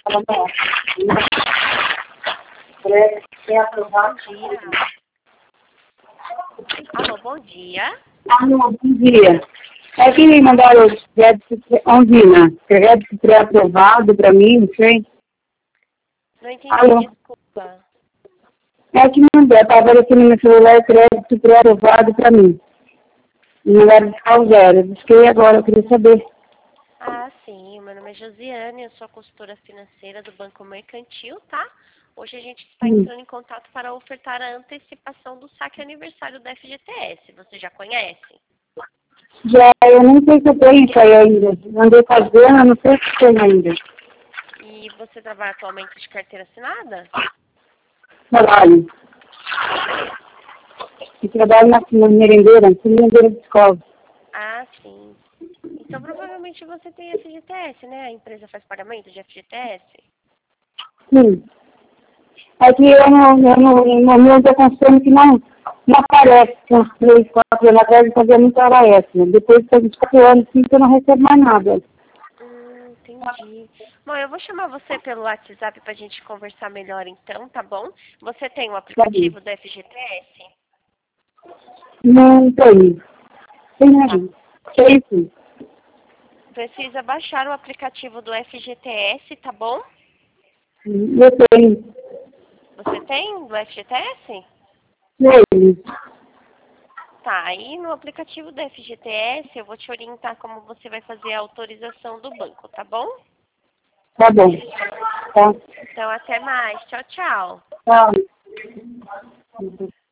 Quer aprovar? Bom dia. Alô, bom dia. Alô, bom dia. É que me mandaram o crédito, Ondina, crédito pré-aprovado para mim, não sei. Não entendi, Alô? desculpa. É que me mandaram, estava aparecendo no meu celular crédito pré-aprovado para mim. E mandaram fiscal zero. Eu busquei agora, eu queria saber. Ah, sim. Meu nome é Josiane, eu sou consultora financeira do Banco Mercantil, tá? Hoje a gente está entrando em contato para ofertar a antecipação do saque aniversário da FGTS. Você já conhece? Já, eu não sei se eu tenho isso aí ainda. Andei fazendo, eu não sei se tem ainda. E você trabalha atualmente de carteira assinada? Trabalho. Eu trabalho na merendeira de escola. Ah, sim. Então provavelmente você tem FGTS, né? A empresa faz pagamento de FGTS? Sim. É que no momento eu consumo que não aparece, com uns 3, 4 anos atrás eu fazia muito hora extra. Depois de 24 anos, sim, que eu não recebo mais nada. Entendi. Bom, eu vou chamar você pelo WhatsApp pra gente conversar melhor então, tá bom? Você tem o Sabe? aplicativo do FGTS? Não tenho. Tem Tá. nada. É isso. Precisa baixar o aplicativo do FGTS, tá bom? Eu tenho. Você tem do FGTS? Tenho. Tá, aí no aplicativo do FGTS eu vou te orientar como você vai fazer a autorização do banco, tá bom? Tá bom. Tá. Então até mais. Tchau, tchau. Tchau.